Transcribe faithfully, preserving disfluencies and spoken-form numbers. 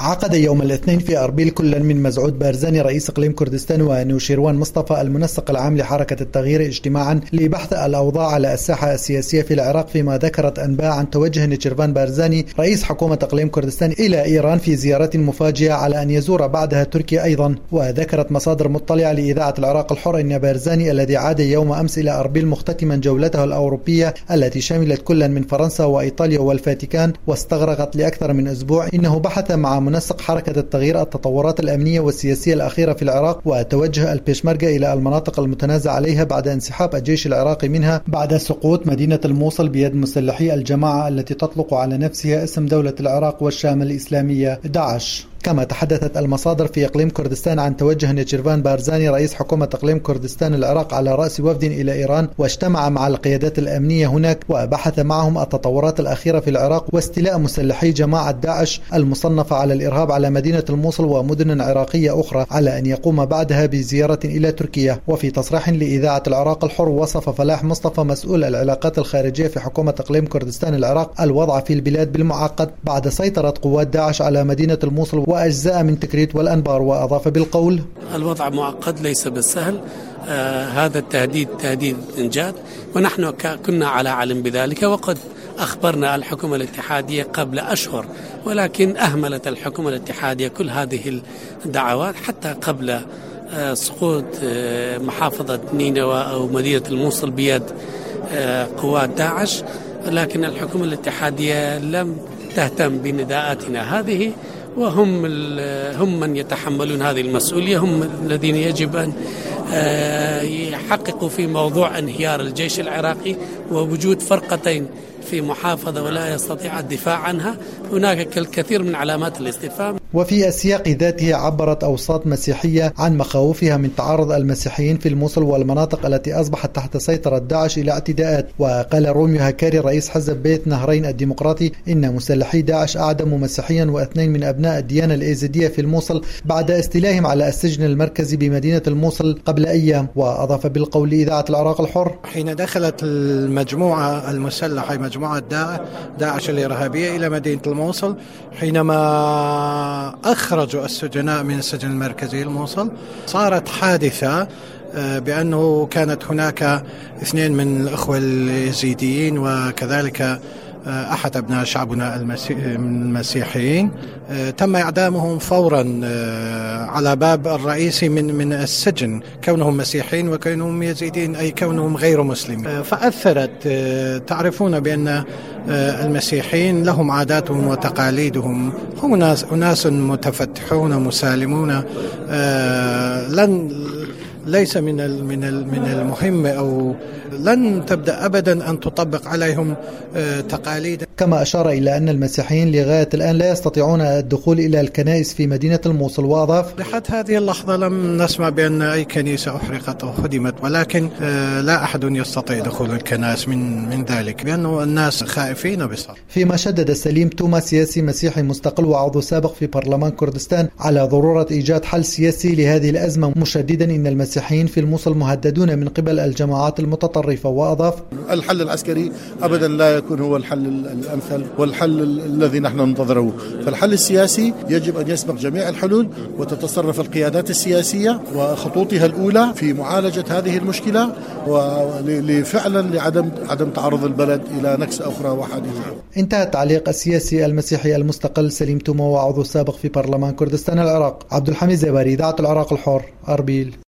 عقد يوم الاثنين في أربيل كل من مزعود بارزاني رئيس إقليم كردستان ونوشيروان مصطفى المنسق العام لحركة التغيير اجتماعا لبحث الأوضاع على الساحة السياسية في العراق، فيما ذكرت أنباء عن توجه نيتشيروان بارزاني رئيس حكومة إقليم كردستان إلى إيران في زيارة مفاجئة على أن يزور بعدها تركيا أيضا. وذكرت مصادر مطلعة لإذاعة العراق الحر أن بارزاني الذي عاد يوم أمس إلى أربيل مختتما جولته الأوروبية التي شملت كل من فرنسا وإيطاليا والفاتيكان واستغرقت لأكثر من أسبوع، إنه بحث مع منسق حركة التغيير التطورات الأمنية والسياسية الأخيرة في العراق وتوجه البيشمركة إلى المناطق المتنازع عليها بعد انسحاب الجيش العراقي منها بعد سقوط مدينة الموصل بيد مسلحي الجماعة التي تطلق على نفسها اسم دولة العراق والشام الإسلامية داعش. كما تحدثت المصادر في إقليم كردستان عن توجه نيتشيروان بارزاني رئيس حكومة إقليم كردستان العراق على رأس وفد إلى إيران، واجتمع مع القيادات الأمنية هناك وبحث معهم التطورات الأخيرة في العراق واستيلاء مسلحي جماعة داعش المصنفة على الإرهاب على مدينة الموصل ومدن عراقية أخرى، على أن يقوم بعدها بزيارة إلى تركيا. وفي تصريح لإذاعة العراق الحر وصف فلاح مصطفى مسؤول العلاقات الخارجية في حكومة إقليم كردستان العراق الوضع في البلاد بالمعقد بعد سيطرة قوات داعش على مدينة الموصل وأجزاء من تكريت والأنبار، وأضاف بالقول: الوضع معقد ليس بالسهل، آه هذا التهديد تهديد إنجاد، ونحن كنا على علم بذلك، وقد أخبرنا الحكومة الاتحادية قبل أشهر، ولكن أهملت الحكومة الاتحادية كل هذه الدعوات حتى قبل آه سقوط آه محافظة نينوى أو مدينة الموصل بيد آه قوات داعش، لكن الحكومة الاتحادية لم تهتم بنداءاتنا هذه، وهم هم من يتحملون هذه المسؤولية، هم الذين يجب أن يحققوا في موضوع انهيار الجيش العراقي ووجود فرقتين في محافظة ولا يستطيع الدفاع عنها. هناك الكثير من علامات الاستفهام. وفي السياق ذاته عبرت أوساط مسيحية عن مخاوفها من تعرض المسيحيين في الموصل والمناطق التي أصبحت تحت سيطرة داعش إلى اعتداءات. وقال روميو هكاري رئيس حزب بيت نهرين الديمقراطي إن مسلحي داعش أعدموا مسيحيا واثنين من أبناء الديانة الإيزيدية في الموصل بعد استيلائهم على السجن المركزي بمدينة الموصل قبل أيام. وأضاف بالقول لإذاعة العراق الحر: حين دخلت المجموعة المسلحة مجموعة داعش الإرهابية إلى مدينة الموصل، حينما أخرجوا السجناء من السجن المركزي الموصل، صارت حادثة بأنه كانت هناك اثنين من الأخوة اليزيديين وكذلك أحد أبناء شعبنا المسيحيين تم إعدامهم فورا على باب الرئيسي من من السجن، كونهم مسيحيين وكونهم يزيدين، أي كونهم غير مسلمين. فأثرت، تعرفون بأن المسيحيين لهم عاداتهم وتقاليدهم، هم ناس أناس متفتحون مسالمون، لن ليس من من من المهم أو لن تبدأ أبدا أن تطبق عليهم تقاليد. كما أشار إلى أن المسيحيين لغاية الآن لا يستطيعون الدخول إلى الكنائس في مدينة الموصل. وأضاف: لحد هذه اللحظة لم نسمع بأن أي كنيسة أحرقت أو هدمت، ولكن لا أحد يستطيع دخول الكنائس من من ذلك، لأنه الناس خائفين بصراحة. فيما شدد سليم توما سياسي مسيحي مستقل وعضو سابق في برلمان كردستان على ضرورة إيجاد حل سياسي لهذه الأزمة، مشددا إن المسيحيين في الموصل مهددون من قبل الجماعات المتطرفة. وأضاف: الحل العسكري أبدا لا يكون هو الحل الأمثل والحل الذي نحن ننتظره، فالحل السياسي يجب أن يسبق جميع الحلول، وتتصرف القيادات السياسية وخطوطها الأولى في معالجة هذه المشكلة وفعلا لعدم عدم تعرض البلد إلى نكسة أخرى وحادثة. انتهى تعليق السياسي المسيحي المستقل سليم توما وعضو سابق في برلمان كردستان العراق. عبد الحميد زباري، إذاعة العراق الحر، أربيل.